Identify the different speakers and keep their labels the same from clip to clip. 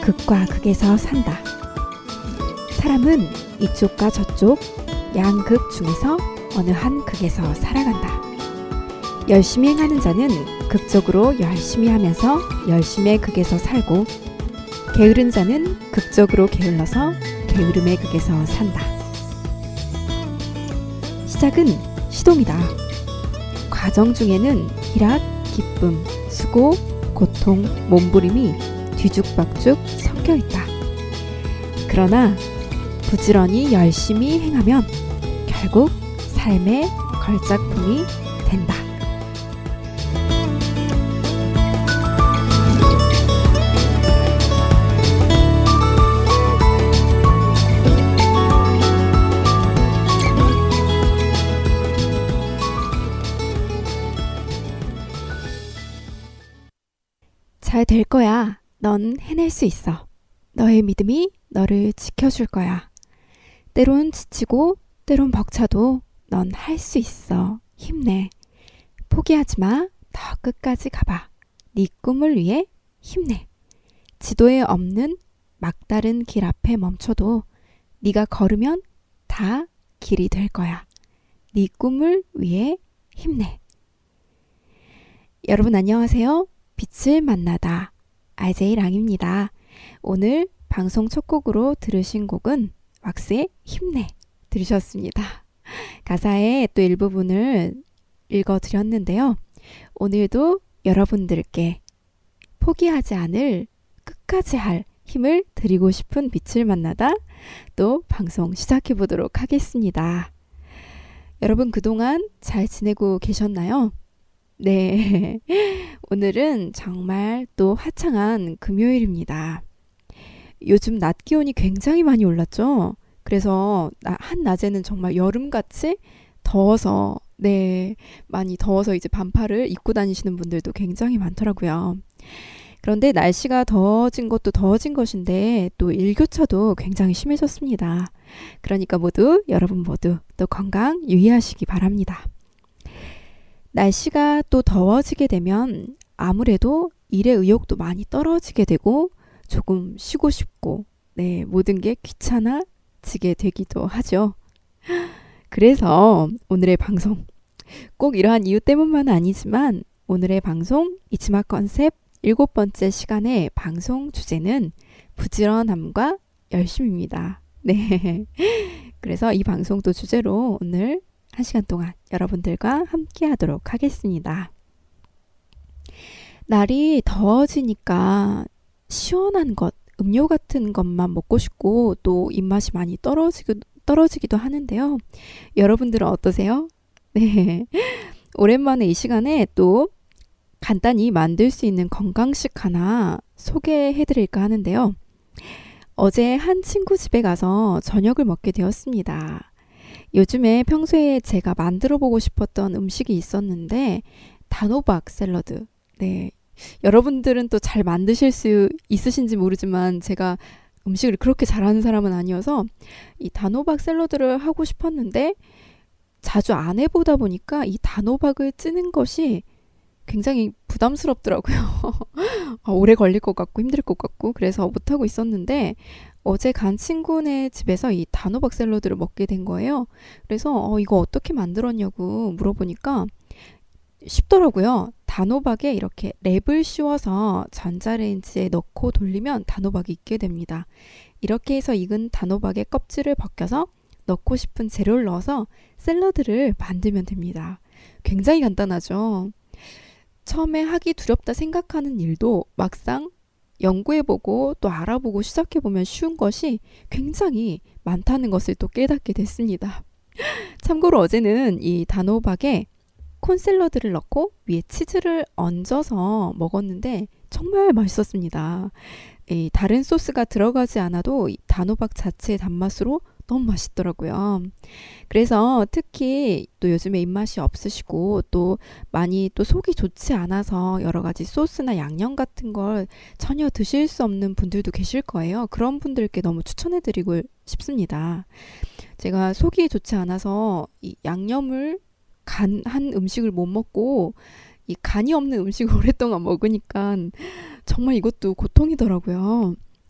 Speaker 1: 극과 극에서 산다. 사람은 이쪽과 저쪽 양극 중에서 어느 한 극에서 살아간다. 열심히 행하는 자는 극적으로 열심히 하면서 열심의 극에서 살고, 게으른 자는 극적으로 게을러서 게으름의 극에서 산다. 시작은 시동이다. 과정 중에는 희락, 기쁨, 수고, 고통, 몸부림이 뒤죽박죽 섞여 있다. 그러나 부지런히 열심히 행하면 결국 삶의 걸작품이 된다. 잘 될 거야. 넌 해낼 수 있어. 너의 믿음이 너를 지켜줄 거야. 때론 지치고 때론 벅차도 넌 할 수 있어. 힘내. 포기하지 마. 더 끝까지 가봐. 네 꿈을 위해 힘내. 지도에 없는 막다른 길 앞에 멈춰도 네가 걸으면 다 길이 될 거야. 네 꿈을 위해 힘내. 여러분 안녕하세요. 빛을 만나다 RJ 랑입니다. 오늘 방송 첫 곡으로 들으신 곡은 왁스의 힘내 들으셨습니다. 가사의 또 일부분을 읽어드렸는데요. 오늘도 여러분들께 포기하지 않을 끝까지 할 힘을 드리고 싶은 빛을 만나다 또 방송 시작해 보도록 하겠습니다. 여러분 그동안 잘 지내고 계셨나요? 네, 오늘은 정말 또 화창한 금요일입니다. 요즘 낮 기온이 굉장히 많이 올랐죠? 그래서 한낮에는 정말 여름같이 더워서, 많이 더워서 이제 반팔을 입고 다니시는 분들도 굉장히 많더라고요. 그런데 날씨가 더워진 것도 더워진 것인데 또 일교차도 굉장히 심해졌습니다. 그러니까 여러분 모두 또 건강 유의하시기 바랍니다. 날씨가 또 더워지게 되면 아무래도 일의 의욕도 많이 떨어지게 되고 조금 쉬고 싶고 모든 게 귀찮아지게 되기도 하죠. 그래서 오늘의 방송 꼭 이러한 이유 때문만은 아니지만 오늘의 방송 이치마 컨셉 7번째 시간의 방송 주제는 부지런함과 열심입니다. 네. 그래서 이 방송도 주제로 오늘 1시간 동안 여러분들과 함께 하도록 하겠습니다. 날이 더워지니까 시원한 것, 음료 같은 것만 먹고 싶고 또 입맛이 많이 떨어지기도 하는데요. 여러분들은 어떠세요? 네. 오랜만에 이 시간에 또 간단히 만들 수 있는 건강식 하나 소개해 드릴까 하는데요. 어제 한 친구 집에 가서 저녁을 먹게 되었습니다. 요즘에 평소에 제가 만들어 보고 싶었던 음식이 있었는데 단호박 샐러드. 여러분들은 또 잘 만드실 수 있으신지 모르지만 제가 음식을 그렇게 잘하는 사람은 아니어서 이 단호박 샐러드를 하고 싶었는데 자주 안 해보다 보니까 이 단호박을 찌는 것이 굉장히 부담스럽더라고요. 오래 걸릴 것 같고 힘들 것 같고 그래서 못하고 있었는데 어제 간 친구네 집에서 이 단호박 샐러드를 먹게 된 거예요. 그래서 이거 어떻게 만들었냐고 물어보니까 쉽더라고요. 단호박에 이렇게 랩을 씌워서 전자레인지에 넣고 돌리면 단호박이 익게 됩니다. 이렇게 해서 익은 단호박의 껍질을 벗겨서 넣고 싶은 재료를 넣어서 샐러드를 만들면 됩니다. 굉장히 간단하죠. 처음에 하기 두렵다 생각하는 일도 막상 연구해보고 또 알아보고 시작해보면 쉬운 것이 굉장히 많다는 것을 또 깨닫게 됐습니다. 참고로 어제는 이 단호박에 콘샐러드를 넣고 위에 치즈를 얹어서 먹었는데 정말 맛있었습니다. 다른 소스가 들어가지 않아도 이 단호박 자체의 단맛으로 너무 맛있더라고요. 그래서 특히 또 요즘에 입맛이 없으시고 또 많이 또 속이 좋지 않아서 여러 가지 소스나 양념 같은 걸 전혀 드실 수 없는 분들도 계실 거예요. 그런 분들께 너무 추천해드리고 싶습니다. 제가 속이 좋지 않아서 이 양념을 간한 음식을 못 먹고 이 간이 없는 음식을 오랫동안 먹으니까 정말 이것도 고통이더라고요.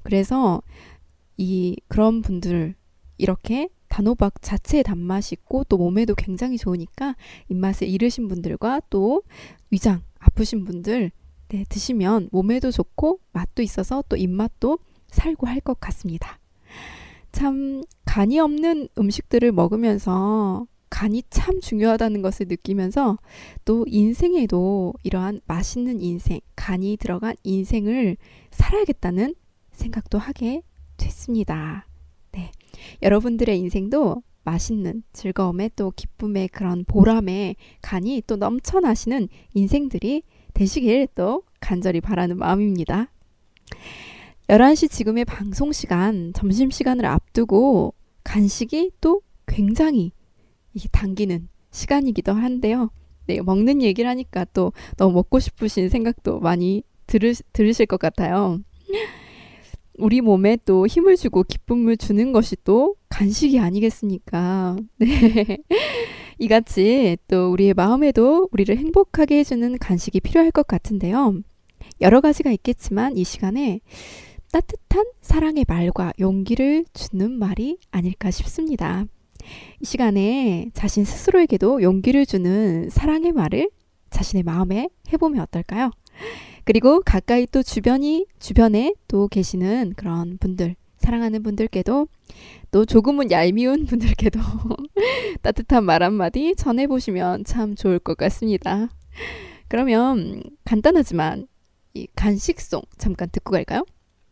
Speaker 1: 그래서 그런 분들 이렇게 단호박 자체의 단맛이 있고 또 몸에도 굉장히 좋으니까 입맛을 잃으신 분들과 또 위장 아프신 분들 네, 드시면 몸에도 좋고 맛도 있어서 또 입맛도 살고 할 것 같습니다. 참 간이 없는 음식들을 먹으면서 간이 참 중요하다는 것을 느끼면서 또 인생에도 이러한 맛있는 인생, 간이 들어간 인생을 살아야겠다는 생각도 하게 됐습니다. 네, 여러분들의 인생도 맛있는 즐거움에 또 기쁨의 그런 보람에 간이 또 넘쳐나시는 인생들이 되시길 또 간절히 바라는 마음입니다. 11시 지금의 방송시간, 점심시간을 앞두고 간식이 또 굉장히 당기는 시간이기도 한데요. 네, 먹는 얘기를 하니까 또 너무 먹고 싶으신 생각도 많이 들으실 것 같아요. 우리 몸에 또 힘을 주고 기쁨을 주는 것이 또 간식이 아니겠습니까? 네. 이같이 또 우리의 마음에도 우리를 행복하게 해주는 간식이 필요할 것 같은데요. 여러 가지가 있겠지만 이 시간에 따뜻한 사랑의 말과 용기를 주는 말이 아닐까 싶습니다. 이 시간에 자신 스스로에게도 용기를 주는 사랑의 말을 자신의 마음에 해보면 어떨까요? 그리고 가까이 또 주변에 또 계시는 그런 분들, 사랑하는 분들께도 또 조금은 얄미운 분들께도 따뜻한 말 한마디 전해보시면 참 좋을 것 같습니다. 그러면 간단하지만 이 간식송 잠깐 듣고 갈까요?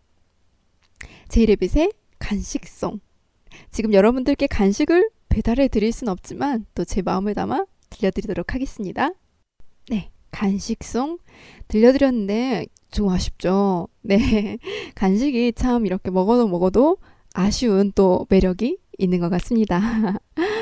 Speaker 1: 제이레빗의 간식송. 지금 여러분들께 간식을 배달해 드릴 순 없지만 또 제 마음을 담아 들려드리도록 하겠습니다. 네, 간식송 들려드렸는데 좀 아쉽죠? 네, 간식이 참 이렇게 먹어도 아쉬운 또 매력이 있는 것 같습니다.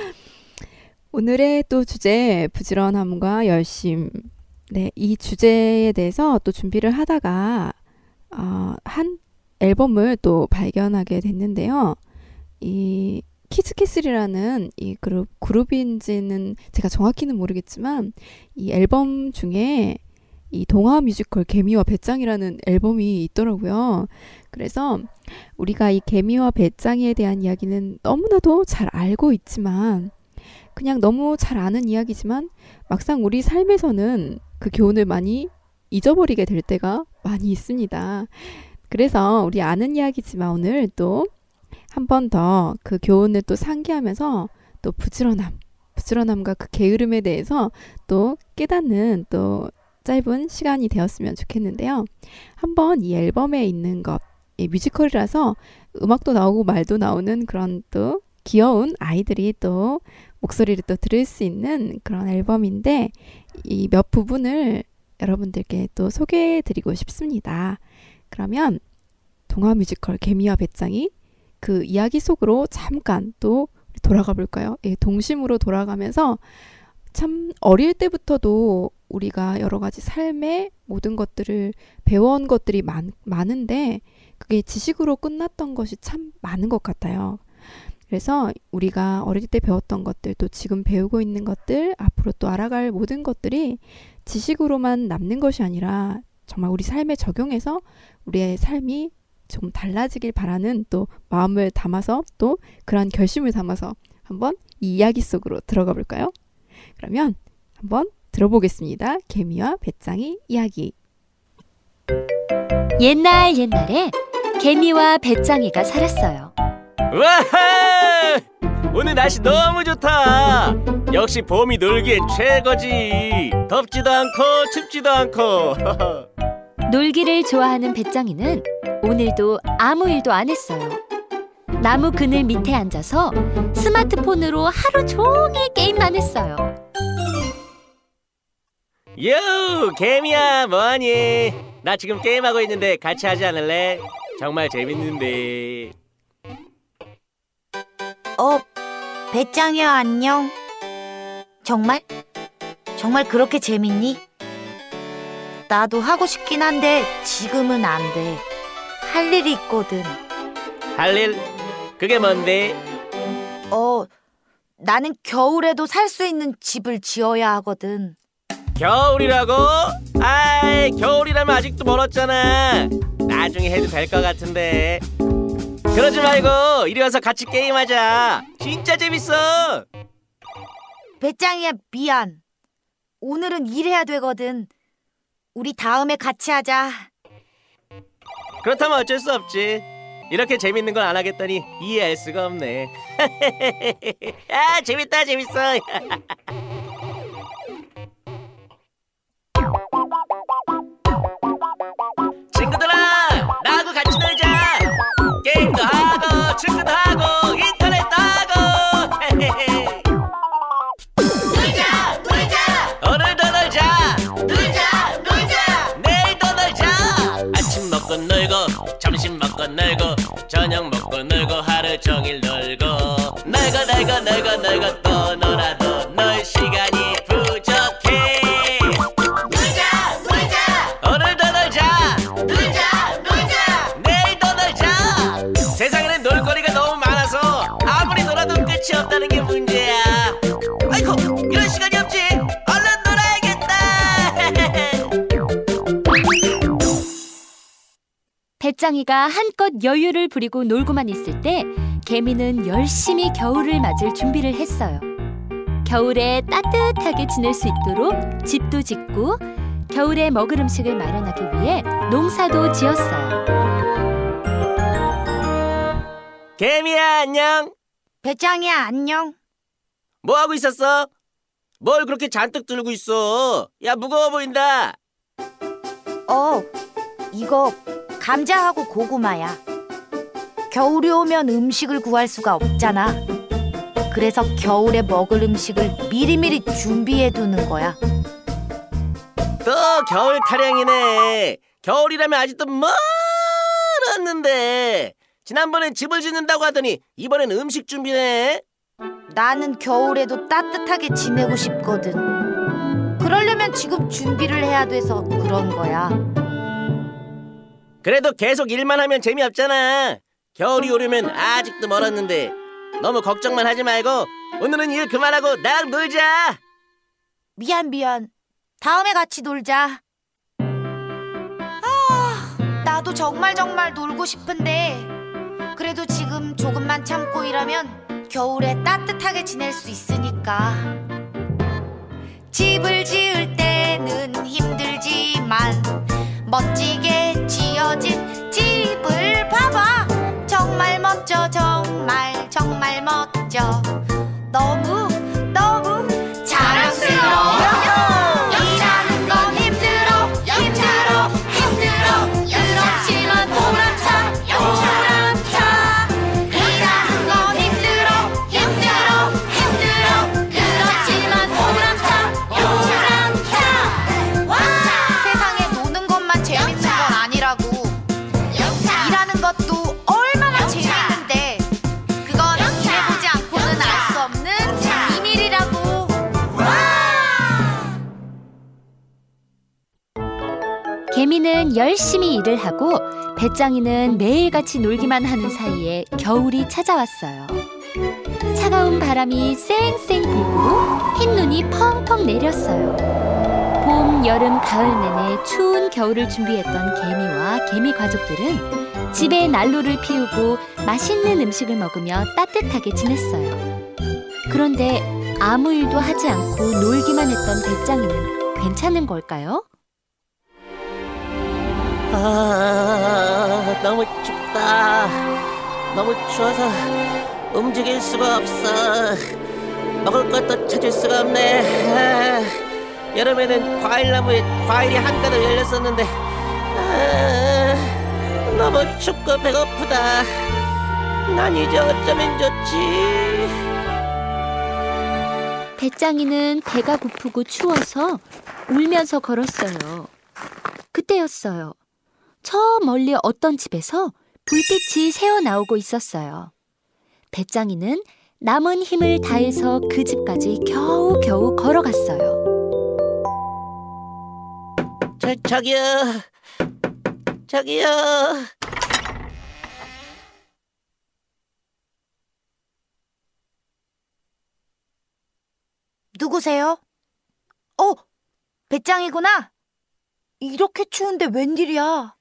Speaker 1: 오늘의 또 주제 부지런함과 열심. 네, 이 주제에 대해서 또 준비를 하다가 한 앨범을 또 발견하게 됐는데요. 이 키즈캐슬이라는 이 그룹인지는 제가 정확히는 모르겠지만 이 앨범 중에 이 동화 뮤지컬 개미와 배짱이라는 앨범이 있더라고요. 그래서 우리가 이 개미와 배짱이에 대한 이야기는 너무나도 잘 알고 있지만 그냥 너무 잘 아는 이야기지만 막상 우리 삶에서는 그 교훈을 많이 잊어버리게 될 때가 많이 있습니다. 그래서 우리 아는 이야기지만 오늘 또 한 번 더 그 교훈을 또 상기하면서 또 부지런함과 그 게으름에 대해서 또 깨닫는 또 짧은 시간이 되었으면 좋겠는데요. 한번 이 앨범에 있는 것, 이 뮤지컬이라서 음악도 나오고 말도 나오는 그런 또 귀여운 아이들이 또 목소리를 또 들을 수 있는 그런 앨범인데 이 몇 부분을 여러분들께 또 소개해드리고 싶습니다. 그러면 동화 뮤지컬 개미와 배짱이 그 이야기 속으로 잠깐 또 돌아가 볼까요? 예, 동심으로 돌아가면서 참 어릴 때부터도 우리가 여러 가지 삶의 모든 것들을 배워온 것들이 많은데 그게 지식으로 끝났던 것이 참 많은 것 같아요. 그래서 우리가 어릴 때 배웠던 것들 또 지금 배우고 있는 것들 앞으로 또 알아갈 모든 것들이 지식으로만 남는 것이 아니라 정말 우리 삶에 적용해서 우리의 삶이 좀 달라지길 바라는 또 마음을 담아서 또 그런 결심을 담아서 한번 이 이야기 속으로 들어가 볼까요? 그러면 한번 들어보겠습니다. 개미와 배짱이 이야기.
Speaker 2: 옛날에 개미와 배짱이가 살았어요.
Speaker 3: 우와! 오늘 날씨 너무 좋다. 역시 봄이 놀기엔 최고지. 덥지도 않고 춥지도 않고.
Speaker 2: 놀기를 좋아하는 배짱이는 오늘도 아무 일도 안 했어요. 나무 그늘 밑에 앉아서 스마트폰으로 하루 종일 게임만 했어요.
Speaker 3: 요, 개미야, 뭐하니? 나 지금 게임하고 있는데 같이 하지 않을래? 정말 재밌는데.
Speaker 4: 배짱이야, 안녕. 정말 그렇게 재밌니? 나도 하고 싶긴 한데 지금은 안 돼. 할 일이 있거든.
Speaker 3: 할 일? 그게 뭔데?
Speaker 4: 나는 겨울에도 살 수 있는 집을 지어야 하거든.
Speaker 3: 겨울이라고? 아이, 겨울이라면 아직도 멀었잖아. 나중에 해도 될 것 같은데. 그러지 말고 이리 와서 같이 게임하자. 진짜 재밌어.
Speaker 4: 배짱이야, 미안. 오늘은 일해야 되거든. 우리 다음에 같이 하자.
Speaker 3: 그렇다면 어쩔 수 없지. 이렇게 재밌는 걸 안 하겠다니 이해할 수가 없네. 아, 재밌다, 재밌어. 친구들아, 나하고 같이 놀자. 게임도 하고 축구도 하고 인터넷도 하고. 놀자, 놀자. 오늘도 놀자. 놀자, 놀자. 내일도 놀자. 아침 먹고 놀고 점심 먹고 놀고 저녁 먹고 놀고 하루 종일 놀고 놀고 또 놀아도 놀 시간이 부족해. 놀자, 놀자. 오늘도 놀자. 놀자. 내일도 놀자. 세상에는 놀거리가 너무 많아서 아무리 놀아도 끝이 없다는 게 문제야. 아이고, 이런 시간이 없지. 얼른 놀아야겠다.
Speaker 2: 배짱이가 한껏 여유를 부리고 놀고만 있을 때 개미는 열심히 겨울을 맞을 준비를 했어요. 겨울에 따뜻하게 지낼 수 있도록 집도 짓고 겨울에 먹을 음식을 마련하기 위해 농사도 지었어요.
Speaker 3: 개미야, 안녕.
Speaker 4: 배짱이야, 안녕.
Speaker 3: 뭐 하고 있었어? 뭘 그렇게 잔뜩 들고 있어? 야, 무거워 보인다.
Speaker 4: 이거 감자하고 고구마야. 겨울이 오면 음식을 구할 수가 없잖아. 그래서 겨울에 먹을 음식을 미리미리 준비해 두는 거야.
Speaker 3: 또 겨울 타령이네. 겨울이라면 아직도 멀었는데. 지난번엔 집을 짓는다고 하더니 이번엔 음식 준비네.
Speaker 4: 나는 겨울에도 따뜻하게 지내고 싶거든. 그러려면 지금 준비를 해야 돼서 그런 거야.
Speaker 3: 그래도 계속 일만 하면 재미없잖아. 겨울이 오려면 아직도 멀었는데. 너무 걱정만 하지 말고 오늘은 일 그만하고 나랑 놀자.
Speaker 4: 미안. 다음에 같이 놀자. 나도 정말 놀고 싶은데 그래도 지금 조금만 참고 일하면 겨울에 따뜻하게 지낼 수 있으니까. 집을 지을 때는 힘들지만 멋지게 지어진 집을 봐봐. 정말 멋져. 정말 멋져. 너무 자랑스러워. 일하는 건 힘들어. 그렇지만 보람차. 일하는 건 힘들어. 그렇지만 보람차. 세상에 노는 것만 재밌는 건 아니라고. 일하는 것도 얼마나 재밌는데 그건 일해보지 않고는 알 수 없는 비밀이라고.
Speaker 2: 개미는 열심히 일을 하고 배짱이는 매일같이 놀기만 하는 사이에 겨울이 찾아왔어요. 차가운 바람이 쌩쌩 불고 흰 눈이 펑펑 내렸어요. 봄, 여름, 가을 내내 추운 겨울을 준비했던 개미와 개미 가족들은 집에 난로를 피우고 맛있는 음식을 먹으며 따뜻하게 지냈어요. 그런데 아무 일도 하지 않고 놀기만 했던 배짱이는 괜찮은 걸까요?
Speaker 3: 너무 춥다. 너무 추워서 움직일 수가 없어. 먹을 것도 찾을 수가 없네. 여름에는 과일나무에 과일이 한가득 열렸었는데 너무 춥고 배고프다. 난 이제 어쩌면 좋지.
Speaker 2: 배짱이는 배가 고프고 추워서 울면서 걸었어요. 그때였어요. 저 멀리 어떤 집에서 불빛이 새어나오고 있었어요. 배짱이는 남은 힘을 다해서 그 집까지 겨우겨우 걸어갔어요.
Speaker 3: 저기요.
Speaker 4: 누구세요? 배짱이구나. 이렇게 추운데 웬일이야?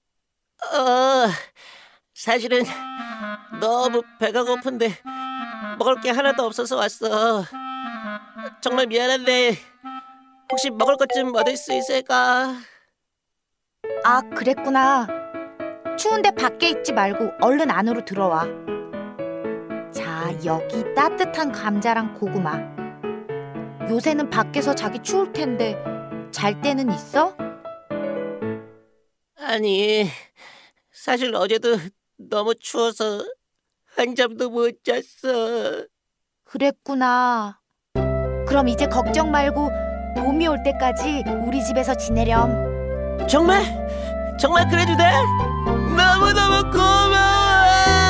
Speaker 3: 사실은 너무 배가 고픈데 먹을 게 하나도 없어서 왔어. 정말 미안한데 혹시 먹을 것 좀 얻을 수 있을까?
Speaker 4: 아, 그랬구나. 추운데 밖에 있지 말고 얼른 안으로 들어와. 자, 여기 따뜻한 감자랑 고구마. 요새는 밖에서 자기 추울 텐데 잘 때는 있어?
Speaker 3: 아니, 사실 어제도 너무 추워서 한잠도 못 잤어.
Speaker 4: 그랬구나. 그럼 이제 걱정 말고 봄이 올 때까지 우리 집에서 지내렴.
Speaker 3: 정말? 정말 그래도 돼? 너무너무 고마워.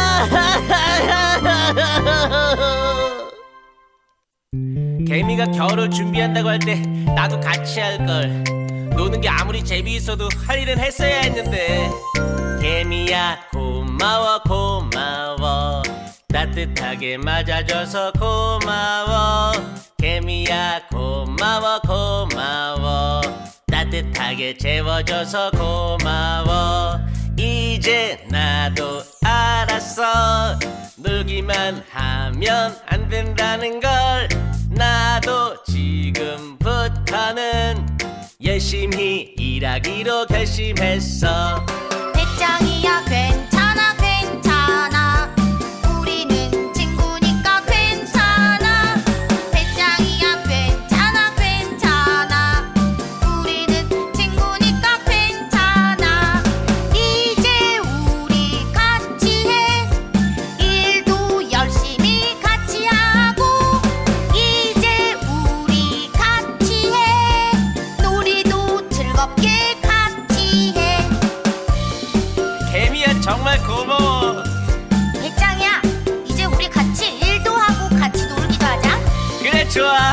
Speaker 3: 개미가 겨울을 준비한다고 할 때 나도 같이 할걸. 노는 게 아무리 재미있어도 할 일은 했어야 했는데. 개미야 고마워 고마워. 따뜻하게 맞아줘서 고마워. 개미야 고마워 고마워. 따뜻하게 재워줘서 고마워. 이제 나도 알았어. 놀기만 하면 안 된다는 걸. 나도 지금부터는 열심히 일하기로 결심했어.
Speaker 4: 배짱이야 괜찮아 괜찮아. 우리는 친구니까 괜찮아. 배짱이야 괜찮아 괜찮아. 우리는 친구니까 괜찮아. 이제 우리 같이 해. 일도 열심히 같이 하고. 이제 우리 같이 해. 놀이도 즐겁게 같이 해.
Speaker 3: 개미야 정말 고마워.
Speaker 4: 배짱이야, 이제 우리 같이 일도 하고 같이 놀기도 하자.
Speaker 3: 그래 좋아.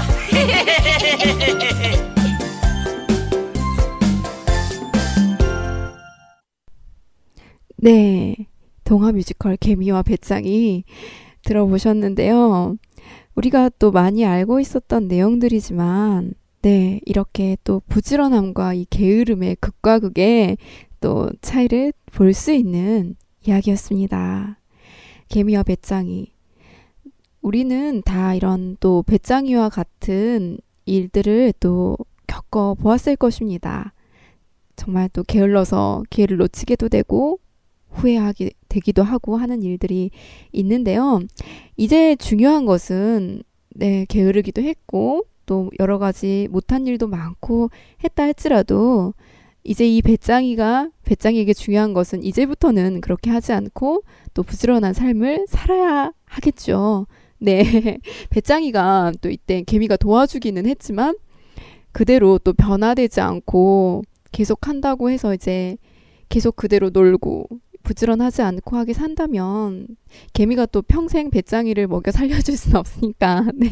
Speaker 1: 네, 동화 뮤지컬 개미와 배짱이 들어보셨는데요. 우리가 또 많이 알고 있었던 내용들이지만, 네, 이렇게 또 부지런함과 이 게으름의 극과 극의 또 차이를 볼 수 있는 이야기였습니다. 개미와 배짱이. 우리는 다 이런 또 배짱이와 같은 일들을 또 겪어 보았을 것입니다. 정말 또 게을러서 기회를 놓치게도 되고 후회하게 되기도 하고 하는 일들이 있는데요. 이제 중요한 것은 네, 게으르기도 했고 또 여러 가지 못한 일도 많고 했다 할지라도 이제 이 배짱이에게 중요한 것은 이제부터는 그렇게 하지 않고 또 부지런한 삶을 살아야 하겠죠. 네, 배짱이가 또 이때 개미가 도와주기는 했지만 그대로 또 변화되지 않고 계속 한다고 해서 이제 계속 그대로 놀고 부지런하지 않고 하게 산다면 개미가 또 평생 배짱이를 먹여 살려줄 수는 없으니까 네,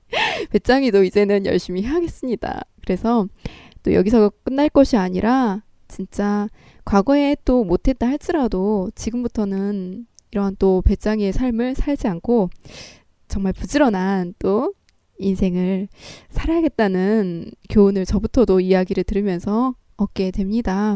Speaker 1: 배짱이도 이제는 열심히 해야겠습니다. 그래서 또 여기서 끝날 것이 아니라 진짜 과거에 또 못했다 할지라도 지금부터는 이런 또 배짱이의 삶을 살지 않고 정말 부지런한 또 인생을 살아야겠다는 교훈을 저부터도 이야기를 들으면서 얻게 됩니다.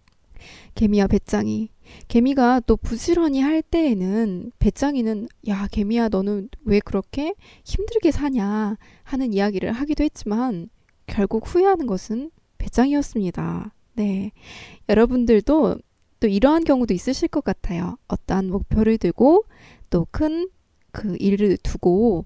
Speaker 1: 개미와 배짱이. 개미가 또 부지런히 할 때에는 배짱이는 야, 개미야 너는 왜 그렇게 힘들게 사냐 하는 이야기를 하기도 했지만 결국 후회하는 것은 배짱이었습니다. 네, 여러분들도 또 이러한 경우도 있으실 것 같아요. 어떠한 목표를 두고 또 큰 그 일을 두고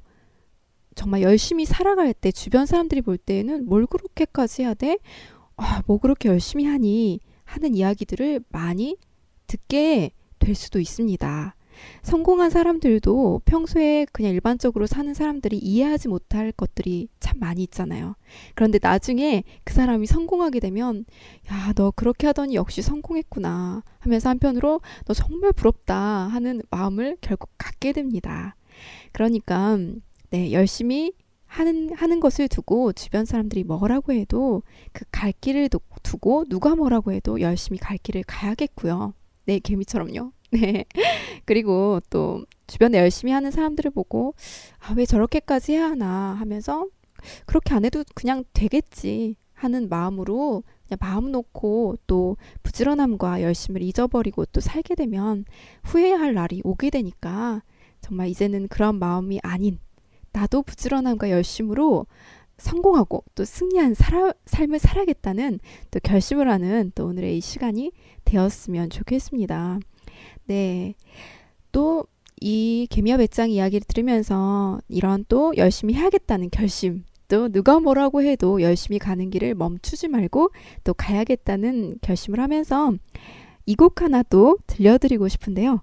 Speaker 1: 정말 열심히 살아갈 때 주변 사람들이 볼 때에는 뭘 그렇게까지 해야 돼? 뭐 그렇게 열심히 하니? 하는 이야기들을 많이 듣게 될 수도 있습니다. 성공한 사람들도 평소에 그냥 일반적으로 사는 사람들이 이해하지 못할 것들이 참 많이 있잖아요. 그런데 나중에 그 사람이 성공하게 되면 야, 너 그렇게 하더니 역시 성공했구나 하면서 한편으로 너 정말 부럽다 하는 마음을 결국 갖게 됩니다. 그러니까 네, 열심히 하는 것을 두고 주변 사람들이 뭐라고 해도 그 갈 길을 두고 누가 뭐라고 해도 열심히 갈 길을 가야겠고요. 네, 개미처럼요. 네. 그리고 또 주변에 열심히 하는 사람들을 보고 왜 저렇게까지 해야 하나 하면서 그렇게 안 해도 그냥 되겠지 하는 마음으로 그냥 마음 놓고 또 부지런함과 열심을 잊어버리고 또 살게 되면 후회할 날이 오게 되니까 정말 이제는 그런 마음이 아닌 나도 부지런함과 열심으로 성공하고 또 승리한 삶을 살아야겠다는 또 결심을 하는 또 오늘의 이 시간이 되었으면 좋겠습니다. 네, 또 이 개미와 배짱 이야기를 들으면서 이런 또 열심히 해야겠다는 결심, 또 누가 뭐라고 해도 열심히 가는 길을 멈추지 말고 또 가야겠다는 결심을 하면서 이 곡 하나 또 들려드리고 싶은데요.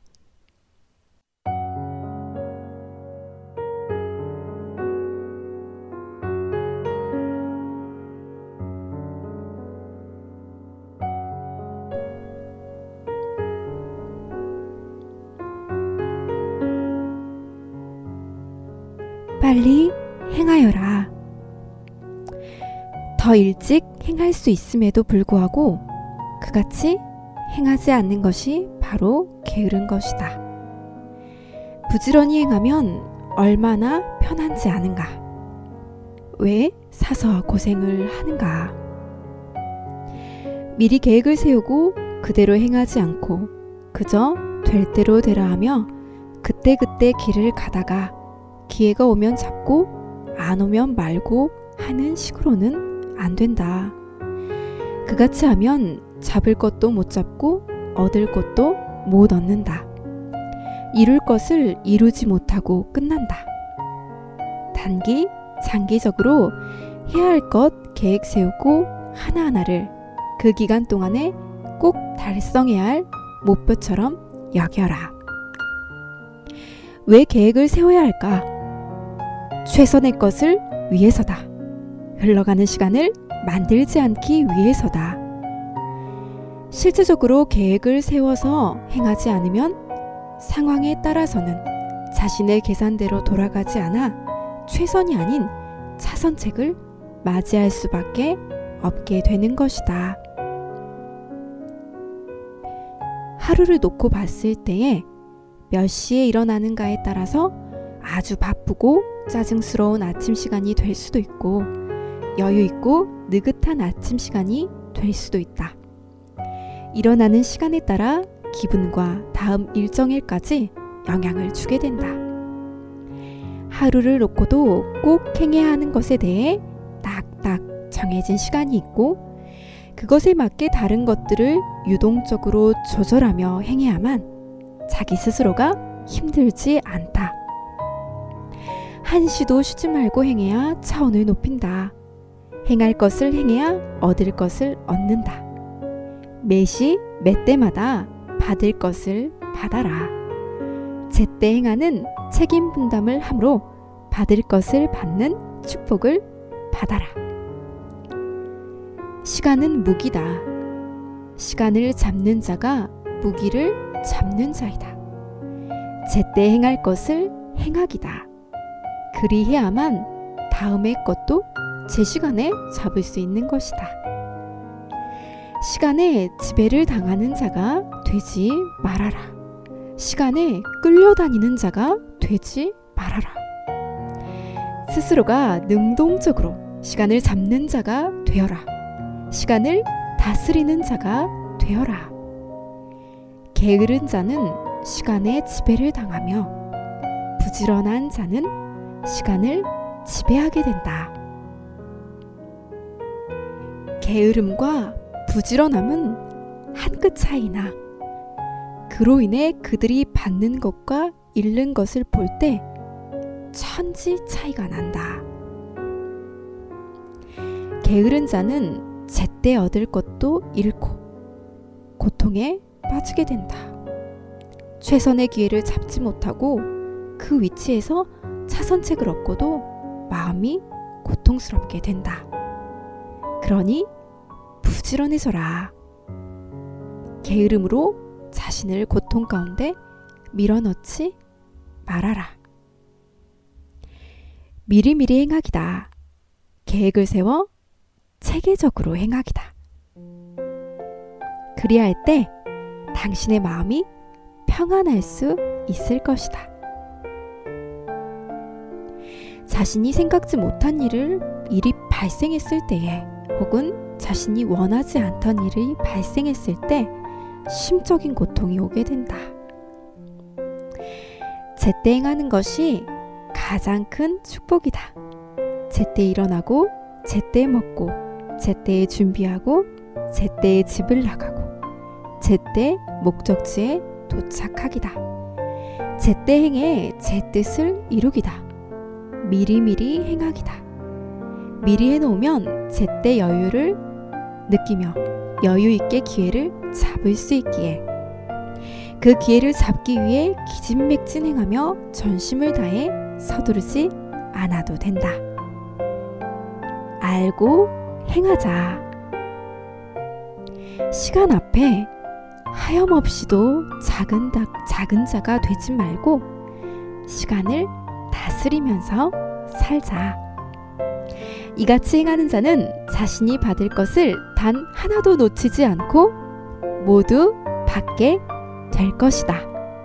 Speaker 1: 빨리 행하여라. 더 일찍 행할 수 있음에도 불구하고 그같이 행하지 않는 것이 바로 게으른 것이다. 부지런히 행하면 얼마나 편한지 아는가? 왜 사서 고생을 하는가? 미리 계획을 세우고 그대로 행하지 않고 그저 될 대로 되라 하며 그때그때 길을 가다가 기회가 오면 잡고 안 오면 말고 하는 식으로는 안 된다. 그같이 하면 잡을 것도 못 잡고 얻을 것도 못 얻는다. 이룰 것을 이루지 못하고 끝난다. 단기, 장기적으로 해야 할 것 계획 세우고 하나하나를 그 기간 동안에 꼭 달성해야 할 목표처럼 여겨라. 왜 계획을 세워야 할까? 최선의 것을 위해서다. 흘러가는 시간을 만들지 않기 위해서다. 실제적으로 계획을 세워서 행하지 않으면 상황에 따라서는 자신의 계산대로 돌아가지 않아 최선이 아닌 차선책을 맞이할 수밖에 없게 되는 것이다. 하루를 놓고 봤을 때에 몇 시에 일어나는가에 따라서 아주 바쁘고 짜증스러운 아침 시간이 될 수도 있고 여유 있고 느긋한 아침 시간이 될 수도 있다. 일어나는 시간에 따라 기분과 다음 일정일까지 영향을 주게 된다. 하루를 놓고도 꼭 행해야 하는 것에 대해 딱딱 정해진 시간이 있고 그것에 맞게 다른 것들을 유동적으로 조절하며 행해야만 자기 스스로가 힘들지 않다. 한시도 쉬지 말고 행해야 차원을 높인다. 행할 것을 행해야 얻을 것을 얻는다. 매시 매때마다 받을 것을 받아라. 제때 행하는 책임 분담을 함으로 받을 것을 받는 축복을 받아라. 시간은 무기다. 시간을 잡는 자가 무기를 잡는 자이다. 제때 행할 것을 행하기다. 그리해야만 다음의 것도 제 시간에 잡을 수 있는 것이다. 시간에 지배를 당하는 자가 되지 말아라. 시간에 끌려다니는 자가 되지 말아라. 스스로가 능동적으로 시간을 잡는 자가 되어라. 시간을 다스리는 자가 되어라. 게으른 자는 시간에 지배를 당하며 부지런한 자는 시간을 지배하게 된다. 게으름과 부지런함은 한 끗 차이나 그로 인해 그들이 받는 것과 잃는 것을 볼 때 천지 차이가 난다. 게으른 자는 제때 얻을 것도 잃고 고통에 빠지게 된다. 최선의 기회를 잡지 못하고 그 위치에서 차선책을 얻고도 마음이 고통스럽게 된다. 그러니 부지런해져라. 게으름으로 자신을 고통 가운데 밀어넣지 말아라. 미리미리 행하기다. 계획을 세워 체계적으로 행하기다. 그리할 때 당신의 마음이 평안할 수 있을 것이다. 자신이 생각지 못한 일이 발생했을 때에 혹은 자신이 원하지 않던 일이 발생했을 때 심적인 고통이 오게 된다. 제때 행하는 것이 가장 큰 축복이다. 제때 일어나고, 제때 먹고, 제때 준비하고, 제때 집을 나가고, 제때 목적지에 도착하기다. 제때 행해 제 뜻을 이루기다. 미리미리 행하기다. 미리 해놓으면 제때 여유를 느끼며 여유있게 기회를 잡을 수 있기에, 그 기회를 잡기 위해 기진맥진행하며 전심을 다해 서두르지 않아도 된다. 알고 행하자. 시간 앞에 하염없이도 작은 자가 되지 말고 시간을 다스리면서 살자. 이같이 행하는 자는 자신이 받을 것을 단 하나도 놓치지 않고 모두 받게 될 것이다.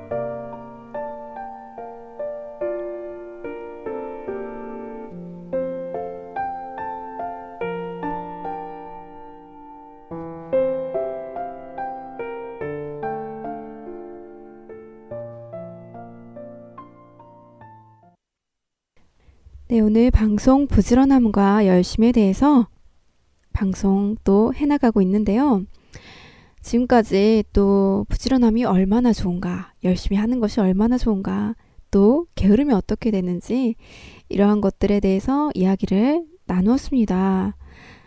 Speaker 1: 네, 오늘 방송 부지런함과 열심에 대해서 방송 또 해나가고 있는데요. 지금까지 또 부지런함이 얼마나 좋은가, 열심히 하는 것이 얼마나 좋은가, 또 게으름이 어떻게 되는지 이러한 것들에 대해서 이야기를 나누었습니다.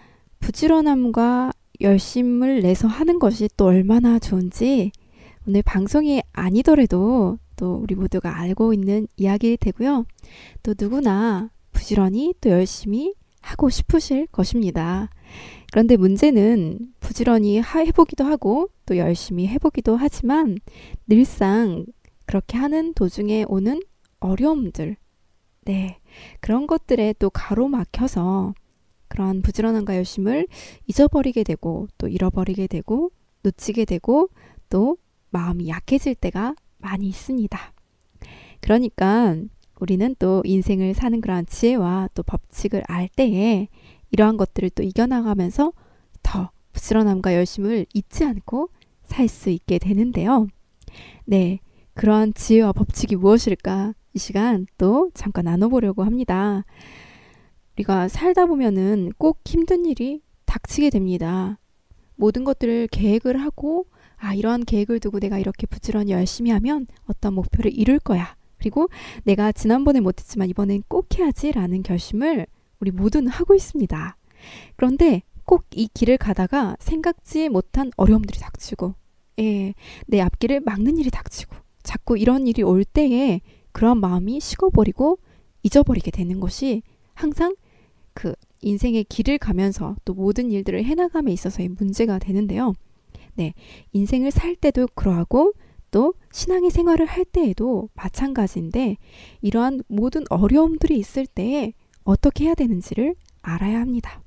Speaker 1: 부지런함과 열심을 내서 하는 것이 또 얼마나 좋은지 오늘 방송이 아니더라도 또 우리 모두가 알고 있는 이야기일 테고요. 또 누구나 부지런히 또 열심히 하고 싶으실 것입니다. 그런데 문제는 부지런히 해보기도 하고 또 열심히 해보기도 하지만 늘상 그렇게 하는 도중에 오는 어려움들, 네, 그런 것들에 또 가로막혀서 그런 부지런함과 열심을 잊어버리게 되고 또 잃어버리게 되고 놓치게 되고 또 마음이 약해질 때가 많이 있습니다. 그러니까 우리는 또 인생을 사는 그런 지혜와 또 법칙을 알 때에 이러한 것들을 또 이겨나가면서 더 부지런함과 열심을 잊지 않고 살 수 있게 되는데요. 네, 그러한 지혜와 법칙이 무엇일까? 이 시간 또 잠깐 나눠보려고 합니다. 우리가 살다 보면은 꼭 힘든 일이 닥치게 됩니다. 모든 것들을 계획을 하고 이러한 계획을 두고 내가 이렇게 부지런히 열심히 하면 어떤 목표를 이룰 거야. 그리고 내가 지난번에 못했지만 이번엔 꼭 해야지 라는 결심을 우리 모두는 하고 있습니다. 그런데 꼭 이 길을 가다가 생각지 못한 어려움들이 닥치고 내 앞길을 막는 일이 닥치고 자꾸 이런 일이 올 때에 그런 마음이 식어버리고 잊어버리게 되는 것이 항상 그 인생의 길을 가면서 또 모든 일들을 해나감에 있어서의 문제가 되는데요. 네, 인생을 살 때도 그러하고 또 신앙의 생활을 할 때에도 마찬가지인데 이러한 모든 어려움들이 있을 때에 어떻게 해야 되는지를 알아야 합니다.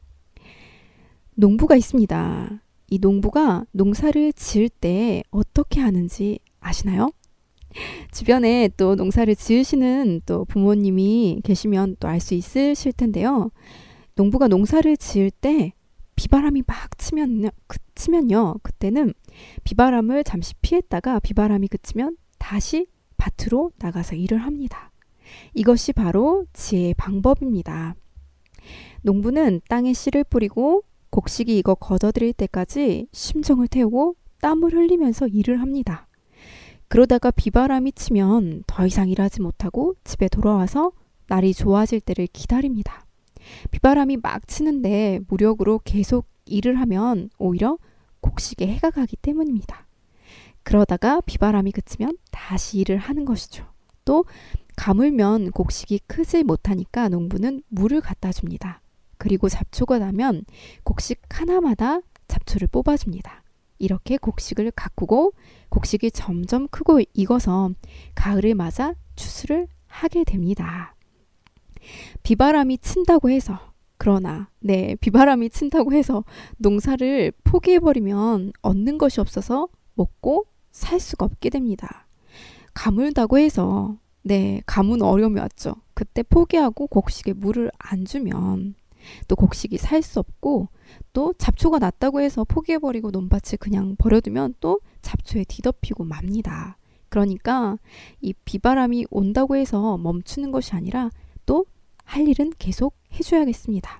Speaker 1: 농부가 있습니다. 이 농부가 농사를 지을 때 어떻게 하는지 아시나요? 주변에 또 농사를 지으시는 또 부모님이 계시면 또 알 수 있으실 텐데요. 농부가 농사를 지을 때 비바람이 막 그치면요. 그때는 비바람을 잠시 피했다가 비바람이 그치면 다시 밭으로 나가서 일을 합니다. 이것이 바로 지혜의 방법입니다. 농부는 땅에 씨를 뿌리고 곡식이 익어 걷어들일 때까지 심정을 태우고 땀을 흘리면서 일을 합니다. 그러다가 비바람이 치면 더 이상 일하지 못하고 집에 돌아와서 날이 좋아질 때를 기다립니다. 비바람이 막 치는데 무력으로 계속 일을 하면 오히려 곡식에 해가 가기 때문입니다. 그러다가 비바람이 그치면 다시 일을 하는 것이죠. 또 가물면 곡식이 크지 못하니까 농부는 물을 갖다 줍니다. 그리고 잡초가 나면 곡식 하나마다 잡초를 뽑아줍니다. 이렇게 곡식을 가꾸고 곡식이 점점 크고 익어서 가을을 맞아 추수를 하게 됩니다. 비바람이 친다고 해서 비바람이 친다고 해서 농사를 포기해버리면 얻는 것이 없어서 먹고 살 수가 없게 됩니다. 가물다고 해서 가뭄 어려움이 왔죠. 그때 포기하고 곡식에 물을 안 주면 또 곡식이 살 수 없고 또 잡초가 났다고 해서 포기해버리고 논밭을 그냥 버려두면 또 잡초에 뒤덮이고 맙니다. 그러니까 이 비바람이 온다고 해서 멈추는 것이 아니라 또 할 일은 계속 해줘야겠습니다.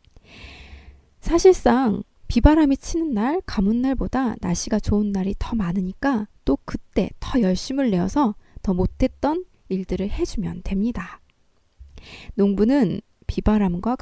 Speaker 1: 사실상 비바람이 치는 날, 가뭄 날보다 날씨가 좋은 날이 더 많으니까 또 그때 더 열심을 내어서 더 못했던 일들을 해주면 됩니다. 농부는 비바람과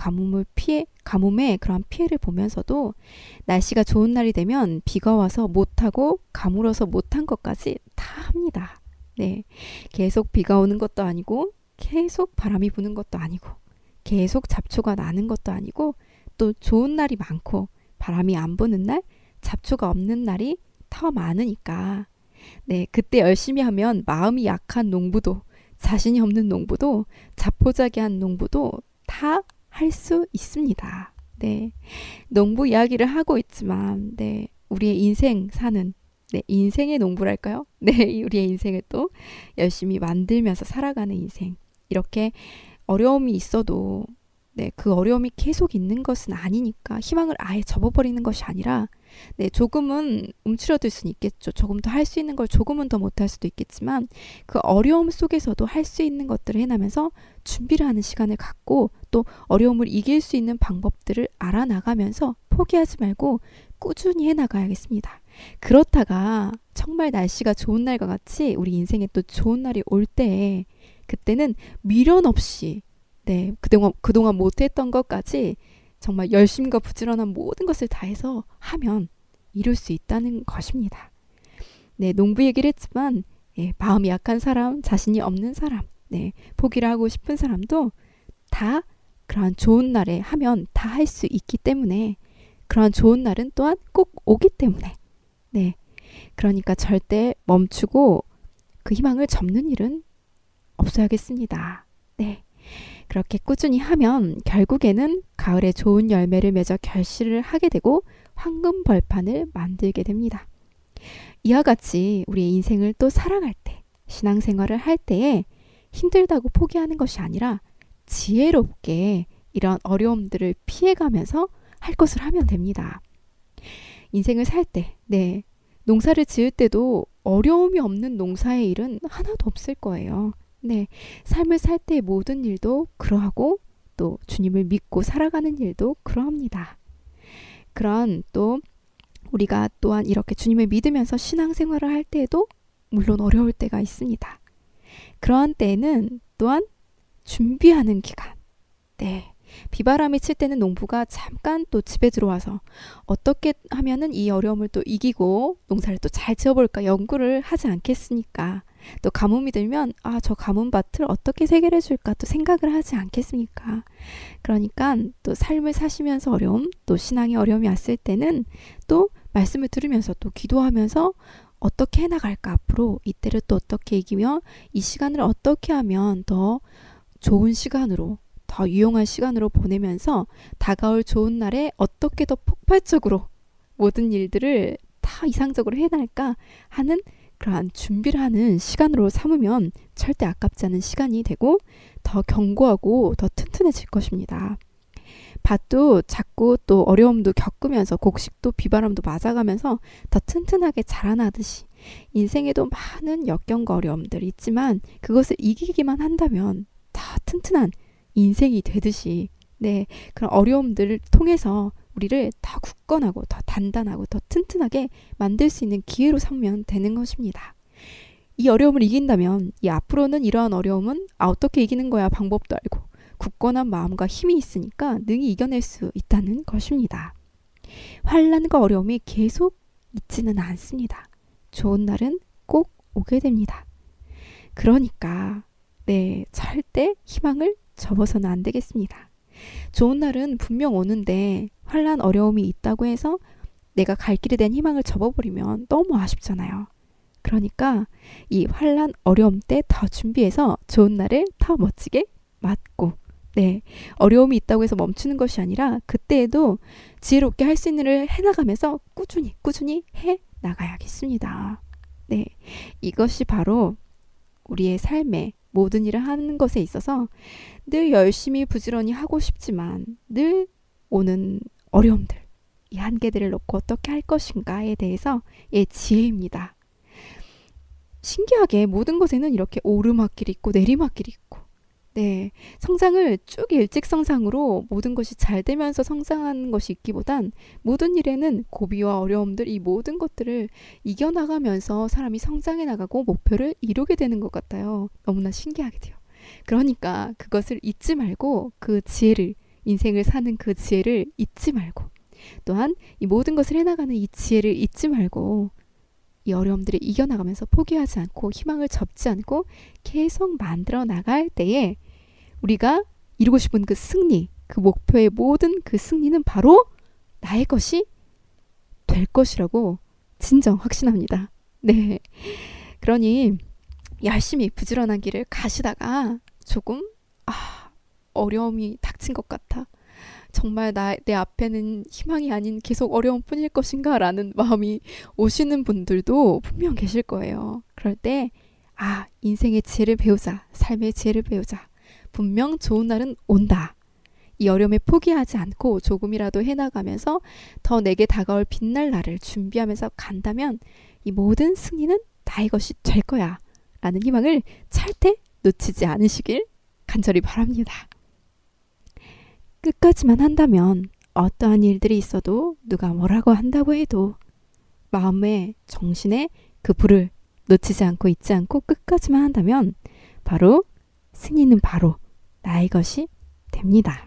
Speaker 1: 가뭄의 그런 피해를 보면서도 날씨가 좋은 날이 되면 비가 와서 못하고 가물어서 못한 것까지 다 합니다. 네, 계속 비가 오는 것도 아니고 계속 바람이 부는 것도 아니고 계속 잡초가 나는 것도 아니고 또 좋은 날이 많고 바람이 안 부는 날, 잡초가 없는 날이 더 많으니까 네, 그때 열심히 하면 마음이 약한 농부도 자신이 없는 농부도 자포자기한 농부도 다 할 수 있습니다. 네, 농부 이야기를 하고 있지만 네, 우리의 인생 사는 네, 인생의 농부랄까요? 네, 우리의 인생을 또 열심히 만들면서 살아가는 인생. 이렇게 어려움이 있어도 네, 그 어려움이 계속 있는 것은 아니니까 희망을 아예 접어버리는 것이 아니라 네, 조금은 움츠러들 수는 있겠죠. 조금 더 할 수 있는 걸 조금은 더 못할 수도 있겠지만 그 어려움 속에서도 할 수 있는 것들을 해나면서 준비를 하는 시간을 갖고 또 어려움을 이길 수 있는 방법들을 알아나가면서 포기하지 말고 꾸준히 해나가야겠습니다. 그렇다가 정말 날씨가 좋은 날과 같이 우리 인생에 또 좋은 날이 올 때 그때는 미련 없이 네, 그동안 못했던 것까지 정말 열심과 부지런한 모든 것을 다해서 하면 이룰 수 있다는 것입니다. 네, 농부 얘기를 했지만 예, 마음이 약한 사람, 자신이 없는 사람, 네, 포기를 하고 싶은 사람도 다 그러한 좋은 날에 하면 다 할 수 있기 때문에 그러한 좋은 날은 또한 꼭 오기 때문에 네, 그러니까 절대 멈추고 그 희망을 접는 일은 없어야겠습니다. 네. 그렇게 꾸준히 하면 결국에는 가을에 좋은 열매를 맺어 결실을 하게 되고 황금 벌판을 만들게 됩니다. 이와 같이 우리의 인생을 또 살아갈 때, 신앙생활을 할 때에 힘들다고 포기하는 것이 아니라 지혜롭게 이런 어려움들을 피해가면서 할 것을 하면 됩니다. 인생을 살 때, 네, 농사를 지을 때도 어려움이 없는 농사의 일은 하나도 없을 거예요. 네, 삶을 살 때의 모든 일도 그러하고 또 주님을 믿고 살아가는 일도 그러합니다. 그런 또 우리가 또한 이렇게 주님을 믿으면서 신앙생활을 할 때에도 물론 어려울 때가 있습니다. 그러한 때에는 또한 준비하는 기간. 네, 비바람이 칠 때는 농부가 잠깐 또 집에 들어와서 어떻게 하면은 이 어려움을 또 이기고 농사를 또 잘 지어볼까 연구를 하지 않겠습니까? 또 가뭄이 들면 저 가뭄밭을 어떻게 해결해 줄까 또 생각을 하지 않겠습니까? 그러니까 또 삶을 사시면서 어려움, 또 신앙의 어려움이 왔을 때는 또 말씀을 들으면서 또 기도하면서 어떻게 해나갈까 앞으로 이때를 또 어떻게 이기며 이 시간을 어떻게 하면 더 좋은 시간으로 더 유용한 시간으로 보내면서 다가올 좋은 날에 어떻게 더 폭발적으로 모든 일들을 다 이상적으로 해낼까 하는 그러한 준비를 하는 시간으로 삼으면 절대 아깝지 않은 시간이 되고 더 견고하고 더 튼튼해질 것입니다. 밭도 자꾸 또 어려움도 겪으면서 곡식도 비바람도 맞아가면서 더 튼튼하게 자라나듯이 인생에도 많은 역경과 어려움들이 있지만 그것을 이기기만 한다면 더 튼튼한 인생이 되듯이 네, 그런 어려움들을 통해서 우리를 더 굳건하고 더 단단하고 더 튼튼하게 만들 수 있는 기회로 삼으면 되는 것입니다. 이 어려움을 이긴다면 이 앞으로는 이러한 어려움은 어떻게 이기는 거야 방법도 알고 굳건한 마음과 힘이 있으니까 능히 이겨낼 수 있다는 것입니다. 환난과 어려움이 계속 있지는 않습니다. 좋은 날은 꼭 오게 됩니다. 그러니까 네, 절대 희망을 접어서는 안 되겠습니다. 좋은 날은 분명 오는데 환난 어려움이 있다고 해서 내가 갈 길에 대한 희망을 접어버리면 너무 아쉽잖아요. 그러니까 이 환난 어려움 때 더 준비해서 좋은 날을 더 멋지게 맞고 네, 어려움이 있다고 해서 멈추는 것이 아니라 그때에도 지혜롭게 할 수 있는 일을 해나가면서 꾸준히 해나가야겠습니다. 네, 이것이 바로 우리의 삶에 모든 일을 하는 것에 있어서 늘 열심히 부지런히 하고 싶지만 늘 오는 어려움들, 이 한계들을 놓고 어떻게 할 것인가에 대해서 지혜입니다. 신기하게 모든 것에는 이렇게 오르막길이 있고 내리막길이 있고, 성장을 쭉 일직선상으로 모든 것이 잘 되면서 성장하는 것이 있기보단 모든 일에는 고비와 어려움들, 이 모든 것들을 이겨나가면서 사람이 성장해 나가고 목표를 이루게 되는 것 같아요. 너무나 신기하게 돼요. 그러니까 그것을 잊지 말고 그 지혜를, 인생을 사는 그 지혜를 잊지 말고, 또한 이 모든 것을 해나가는 이 지혜를 잊지 말고, 이 어려움들을 이겨나가면서 포기하지 않고 희망을 접지 않고 계속 만들어 나갈 때에 우리가 이루고 싶은 그 승리, 그 목표의 모든 그 승리는 바로 나의 것이 될 것이라고 진정 확신합니다. 네. 그러니 열심히 부지런한 길을 가시다가 조금 어려움이 닥친 것 같아. 정말 내 앞에는 희망이 아닌 계속 어려움뿐일 것인가 라는 마음이 오시는 분들도 분명 계실 거예요. 그럴 때 인생의 지혜를 배우자, 삶의 지혜를 배우자. 분명 좋은 날은 온다. 이 어려움에 포기하지 않고 조금이라도 해나가면서 더 내게 다가올 빛날 날을 준비하면서 간다면 이 모든 승리는 나의 것이 될 거야 라는 희망을 절대 놓치지 않으시길 간절히 바랍니다. 끝까지만 한다면 어떠한 일들이 있어도 누가 뭐라고 한다고 해도 마음에, 정신에 그 불을 놓치지 않고 잊지 않고 끝까지만 한다면 바로 승리는 바로 나의 것이 됩니다.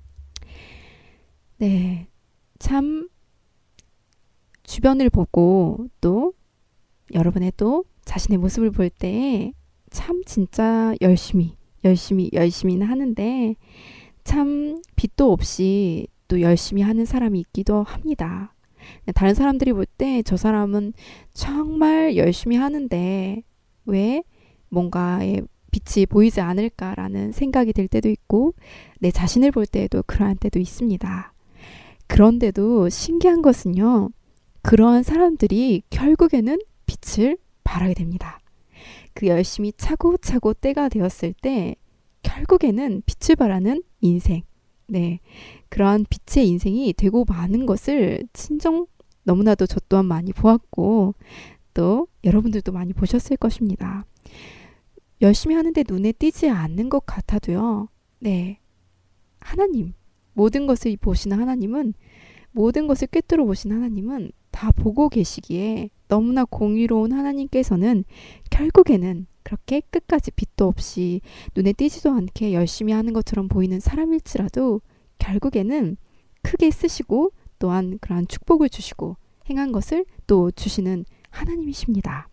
Speaker 1: 네, 참 주변을 보고 또 여러분의 또 자신의 모습을 볼 때 참 진짜 열심히는 하는데 참 빛도 없이 또 열심히 하는 사람이 있기도 합니다. 다른 사람들이 볼 때 저 사람은 정말 열심히 하는데 왜 뭔가의 빛이 보이지 않을까라는 생각이 들 때도 있고 내 자신을 볼 때에도 그러한 때도 있습니다. 그런데도 신기한 것은요. 그러한 사람들이 결국에는 빛을 발하게 됩니다. 그 열심히 차고차고 때가 되었을 때 결국에는 빛을 발하는 인생, 그러한 빛의 인생이 되고 마는 것을 친정 너무나도 저 또한 많이 보았고 또 여러분들도 많이 보셨을 것입니다. 열심히 하는데 눈에 띄지 않는 것 같아도요. 하나님, 모든 것을 보시는 하나님은, 모든 것을 꿰뚫어 보시는 하나님은 다 보고 계시기에 너무나 공의로운 하나님께서는 결국에는 그렇게 끝까지 빛도 없이 눈에 띄지도 않게 열심히 하는 것처럼 보이는 사람일지라도 결국에는 크게 쓰시고 또한 그러한 축복을 주시고 행한 것을 또 주시는 하나님이십니다.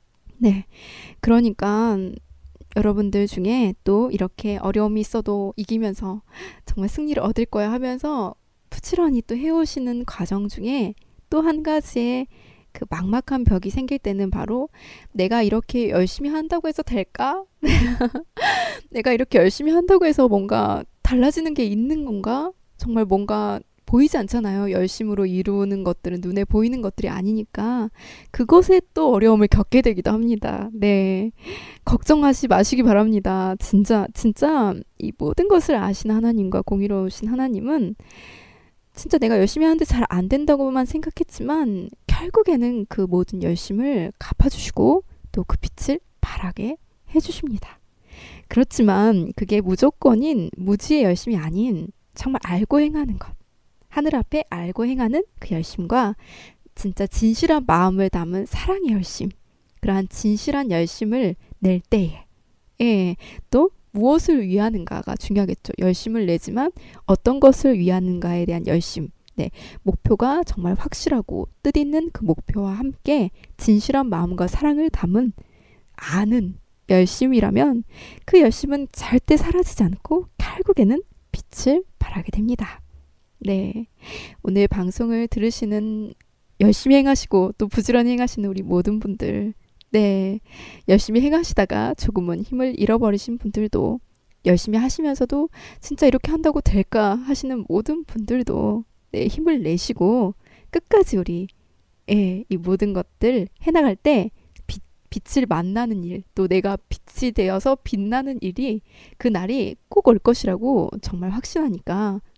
Speaker 1: 그러니까 여러분들 중에 또 이렇게 어려움이 있어도 이기면서 정말 승리를 얻을 거야 하면서 부지런히 또 해오시는 과정 중에 또 한 가지의 그 막막한 벽이 생길 때는 바로 내가 이렇게 열심히 한다고 해서 될까? 내가 이렇게 열심히 한다고 해서 뭔가 달라지는 게 있는 건가? 정말 뭔가 보이지 않잖아요. 열심으로 이루는 것들은 눈에 보이는 것들이 아니니까 그것에 또 어려움을 겪게 되기도 합니다. 걱정하지 마시기 바랍니다. 진짜 이 모든 것을 아시는 하나님과 공의로우신 하나님은 진짜 내가 열심히 하는데 잘 안 된다고만 생각했지만 결국에는 그 모든 열심을 갚아주시고 또 그 빛을 발하게 해주십니다. 그렇지만 그게 무조건인 무지의 열심이 아닌 정말 알고 행하는 것, 하늘 앞에 알고 행하는 그 열심과 진짜 진실한 마음을 담은 사랑의 열심, 그러한 진실한 열심을 낼 때에 또 무엇을 위하는가가 중요하겠죠. 열심을 내지만 어떤 것을 위하는가에 대한 열심, 목표가 정말 확실하고 뜻있는 그 목표와 함께 진실한 마음과 사랑을 담은 아는 열심이라면 그 열심은 절대 사라지지 않고 결국에는 빛을 발하게 됩니다. 오늘 방송을 들으시는 열심히 행하시고 또 부지런히 행하시는 우리 모든 분들, 열심히 행하시다가 조금은 힘을 잃어버리신 분들도, 열심히 하시면서도 진짜 이렇게 한다고 될까 하시는 모든 분들도 힘을 내시고 끝까지 우리 이 모든 것들 해나갈 때 빛을 만나는 일, 또 내가 빛이 되어서 빛나는 일이, 그 날이 꼭 올 것이라고 정말 확신하니까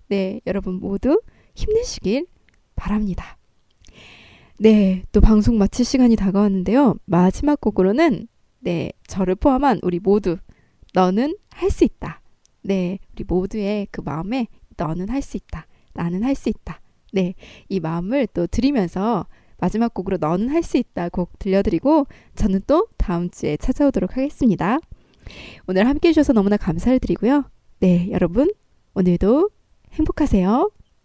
Speaker 1: 네, 여러분 모두 힘내시길 바랍니다. 네, 또 방송 마칠 시간이 다가왔는데요. 마지막 곡으로는 네, 저를 포함한 우리 모두 너는 할 수 있다. 네, 우리 모두의 그 마음에 너는 할 수 있다. 나는 할 수 있다. 네, 이 마음을 또 드리면서 마지막 곡으로 너는 할 수 있다 곡 들려드리고 저는 또 다음 주에 찾아오도록 하겠습니다. 오늘 함께 해주셔서 너무나 감사를 드리고요. 네, 여러분 오늘도 행복하세요.